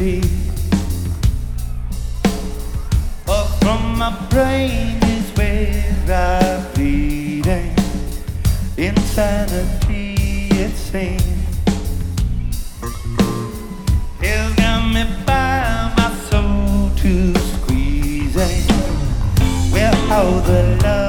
see. Up from my brain is where I'm bleeding. Insanity, it seems. Hell got me by my soul to squeezing. Well, how the love